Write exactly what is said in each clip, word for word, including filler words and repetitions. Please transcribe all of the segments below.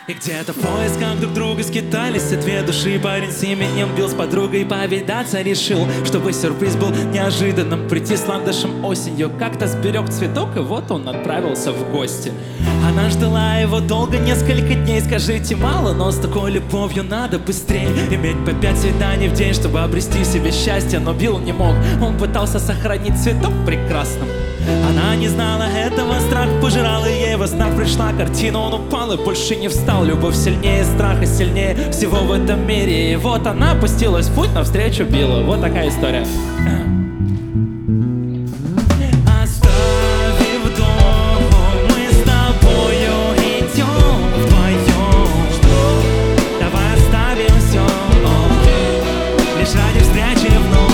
И где-то в поисках друг друга скитались от две души. Парень с именем бил с подругой, повидаться решил, чтобы сюрприз был неожиданным. Прийти с ландышем осенью, как-то сберег цветок, и вот он отправился в гости. Она ждала его долго, несколько дней. Скажите, мало, но с такой любовью надо быстрее. Иметь по пять свиданий в день, чтобы обрести себе счастье. Но Билл не мог, он пытался сохранить цветок прекрасным. Она не знала этого, страх пожирал, и ей во снах пришла картина. Он упал и больше не встал. Любовь сильнее страха, сильнее всего в этом мире. И вот она пустилась в путь навстречу Биллу. Вот такая история. Оставив дом, мы с тобою идем вдвоем. Давай оставим все, лишь ради встречи вновь.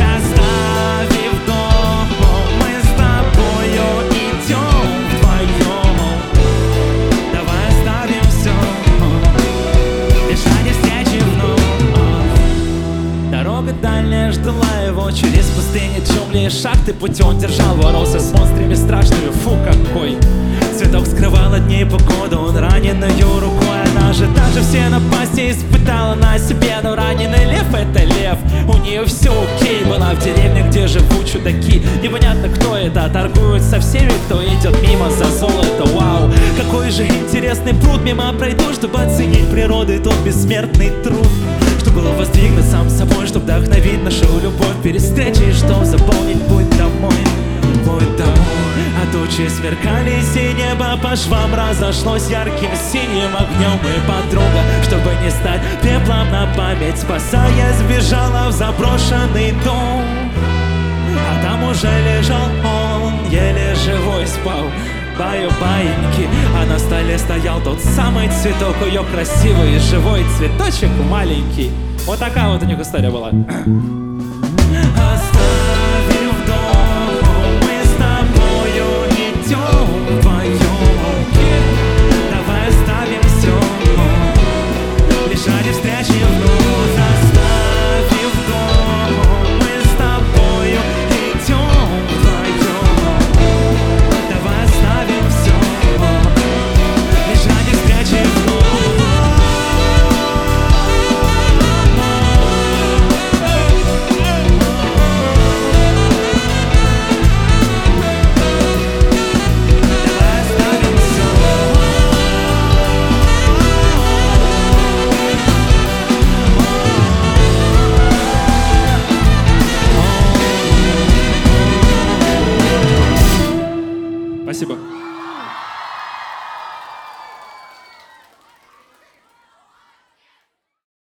Дальняя ждала его через пустыни, джунгли и шахты. Путь он держал, боролся с монстрами страшными. Фу, какой! Цветок скрывал от ней погоду, он раненою рукой. Она же даже все напасти испытала на себе. Но раненый лев — это лев, у нее все окей. Была в деревне, где живут чудаки. Непонятно, кто это, торгуют со всеми, кто идет мимо за золото. Вау, какой же интересный пруд. Мимо пройду, чтобы оценить природу и тот бессмертный труд. Чтобы было воздвигнуть сам собой, чтобы вдохновить нашу любовь перед встречей, чтобы заполнить путь домой, путь домой. А тучи сверкались, и небо по швам разошлось ярким синим огнем. И подруга, чтобы не стать пеплом на память, спасаясь, сбежала в заброшенный дом. А там уже лежал он, еле живой спал. Баю-баиньки, а на столе стоял тот самый цветок. Ее красивый живой цветочек маленький. Вот такая вот у них история была.